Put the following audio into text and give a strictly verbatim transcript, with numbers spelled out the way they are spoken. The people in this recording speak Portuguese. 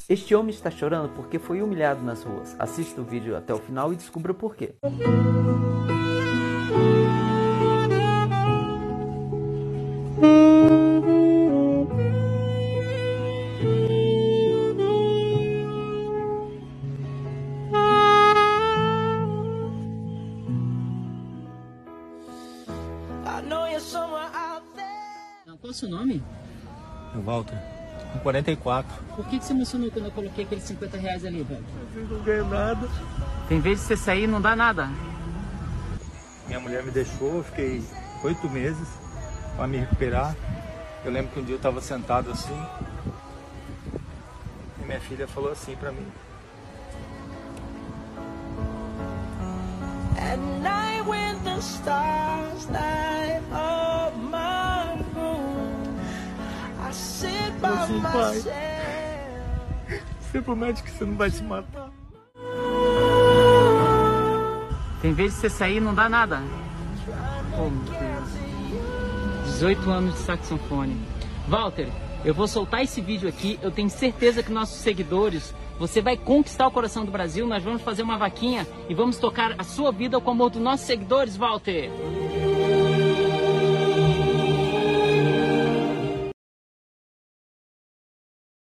Este homem está chorando porque foi humilhado nas ruas. Assista o vídeo até o final e descubra por quê. Qual é o seu nome? É o Walter, com quarenta e quatro. Por que, que você emocionou quando eu coloquei aqueles cinquenta reais ali, velho? Eu não ganho nada. Tem vezes de você sair e não dá nada. Minha mulher me deixou, eu fiquei oito meses para me recuperar. Eu lembro que um dia eu estava sentado assim e minha filha falou assim para mim. At night when the stars light up my room, I sit by assim, pai, myself. você promete que você não vai se matar? Tem vezes de você sair e não dá nada. Oh, meu Deus. dezoito anos de saxofone. Walter, eu vou soltar esse vídeo aqui. Eu tenho certeza que nossos seguidores, você vai conquistar o coração do Brasil. Nós vamos fazer uma vaquinha e vamos tocar a sua vida com o amor dos nossos seguidores, Walter.